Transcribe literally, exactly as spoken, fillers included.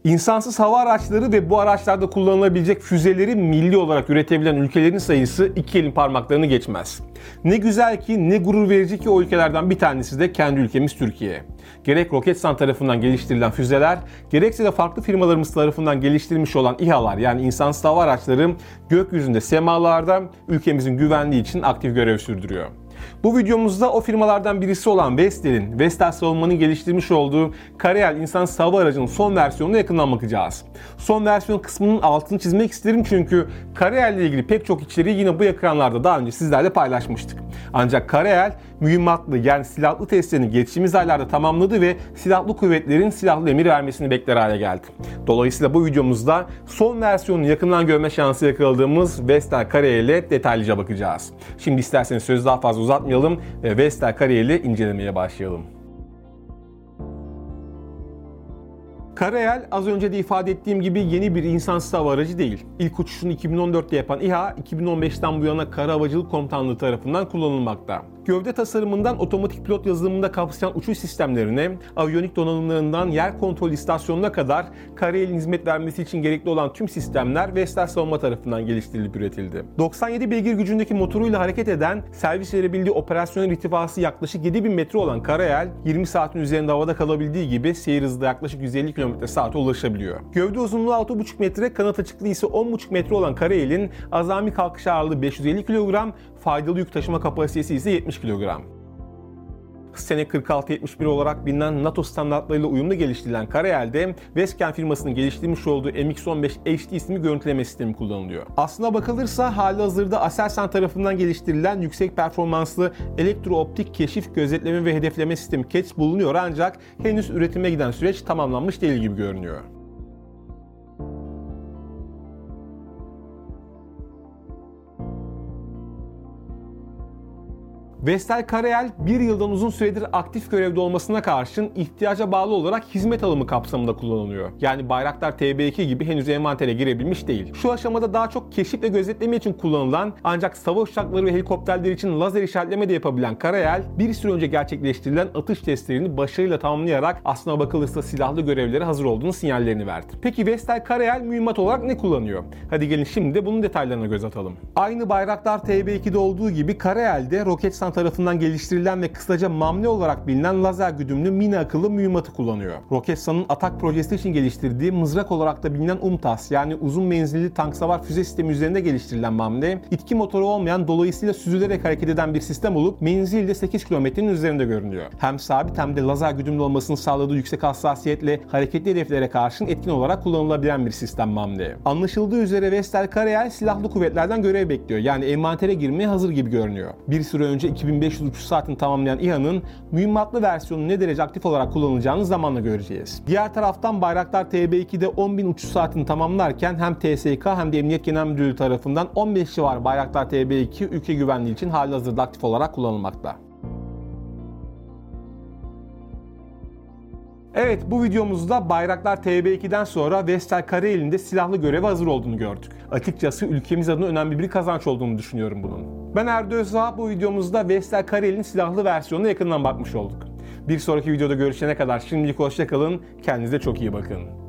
İnsansız hava araçları ve bu araçlarda kullanılabilecek füzeleri milli olarak üretebilen ülkelerin sayısı iki elin parmaklarını geçmez. Ne güzel ki, ne gurur verici ki o ülkelerden bir tanesi de kendi ülkemiz Türkiye. Gerek Roketsan tarafından geliştirilen füzeler, gerekse de farklı firmalarımız tarafından geliştirilmiş olan İHA'lar yani insansız hava araçları gökyüzünde, semalarda ülkemizin güvenliği için aktif görev sürdürüyor. Bu videomuzda o firmalardan birisi olan Vestel'in, Vestel Savunma'nın geliştirmiş olduğu Karayel insansız hava aracının son versiyonuna yakından bakacağız. Son versiyon kısmının altını çizmek isterim çünkü Karayel ile ilgili pek çok içeriği yine bu ekranlarda daha önce sizlerle paylaşmıştık. Ancak Karayel mühimmatlı yani silahlı testlerini geçtiğimiz aylarda tamamladı ve silahlı kuvvetlerin silahlı emir vermesini bekler hale geldi. Dolayısıyla bu videomuzda son versiyonunu yakından görme şansı yakaladığımız Vestel Karayel'e detaylıca bakacağız. Şimdi isterseniz sözü daha fazla uzatmayalım ve Vestel Karayel'i incelemeye başlayalım. Karayel az önce de ifade ettiğim gibi yeni bir insansız hava aracı değil. İlk uçuşunu iki bin on dörtte yapan İHA, iki bin on beşten bu yana Kara Havacılık Komutanlığı tarafından kullanılmakta. Gövde tasarımından otomatik pilot yazılımında kapsayan uçuş sistemlerine, aviyonik donanımlarından yer kontrol istasyonuna kadar Karayel'in hizmet vermesi için gerekli olan tüm sistemler Vestel Savunma tarafından geliştirilip üretildi. doksan yedi beygir gücündeki motoruyla hareket eden, servis verebildiği operasyonel irtifası yaklaşık yedi bin metre olan Karayel, yirmi saatin üzerinde havada kalabildiği gibi seyir hızı da yaklaşık yüz elli kilometre saate ulaşabiliyor. Gövde uzunluğu altı buçuk metre, kanat açıklığı ise on buçuk metre olan Karayel'in azami kalkış ağırlığı beş yüz elli kilogram, faydalı yük taşıma kapasitesi ise yetmiş kilogram. Sene kırk altı yetmiş bir olarak bilinen NATO standartlarıyla uyumlu geliştirilen Karayel'de Westken firmasının geliştirmiş olduğu M X on beş H D isimli görüntüleme sistemi kullanılıyor. Aslına bakılırsa halihazırda Aselsan tarafından geliştirilen yüksek performanslı elektrooptik keşif, gözetleme ve hedefleme sistemi C A T S bulunuyor ancak henüz üretime giden süreç tamamlanmış değil gibi görünüyor. Vestel Karayel bir yıldan uzun süredir aktif görevde olmasına karşın ihtiyaca bağlı olarak hizmet alımı kapsamında kullanılıyor. Yani Bayraktar T B iki gibi henüz envantere girebilmiş değil. Şu aşamada daha çok keşif ve gözetleme için kullanılan ancak savaş uçakları ve helikopterler için lazer işaretleme de yapabilen Karayel, bir süre önce gerçekleştirilen atış testlerini başarıyla tamamlayarak aslına bakılırsa silahlı görevlere hazır olduğunu sinyallerini verdi. Peki Vestel Karayel mühimmat olarak ne kullanıyor? Hadi gelin şimdi de bunun detaylarına göz atalım. Aynı Bayraktar T B iki'de olduğu gibi Karayel'de Roketsan tarafından geliştirilen ve kısaca MAMLE olarak bilinen lazer güdümlü mini akıllı mühimmatı kullanıyor. Roketsan'ın Atak projesi için geliştirdiği mızrak olarak da bilinen UMTAS yani uzun menzilli tank savar füze sistemi üzerinde geliştirilen MAMLE, itki motoru olmayan, dolayısıyla süzülerek hareket eden bir sistem olup menzili de sekiz kilometrenin üzerinde görünüyor. Hem sabit hem de lazer güdümlü olmasının sağladığı yüksek hassasiyetle hareketli hedeflere karşın etkin olarak kullanılabilen bir sistem MAMLE. Anlaşıldığı üzere Vestel Karayel silahlı kuvvetlerden görev bekliyor. Yani envantere girmeye hazır gibi görünüyor. Bir süre önce iki bin beş yüz uçuş saatini tamamlayan İHA'nın mühimmatlı versiyonun ne derece aktif olarak kullanılacağını zamanla göreceğiz. Diğer taraftan Bayraktar T B iki'de on bin uçuş saatini tamamlarken hem T S K hem de Emniyet Genel Müdürlüğü tarafından on beş civarı Bayraktar T B iki ülke güvenliği için halihazırda aktif olarak kullanılmakta. Evet, bu videomuzda Bayraktar T B iki'den sonra Vestel Karayel'in de silahlı göreve hazır olduğunu gördük. Açıkçası ülkemiz adına önemli bir kazanç olduğunu düşünüyorum bunun. Ben Erdo Özdağ, bu videomuzda Vestel Karayel'in silahlı versiyonuna yakından bakmış olduk. Bir sonraki videoda görüşene kadar şimdilik hoşça kalın, kendinize çok iyi bakın.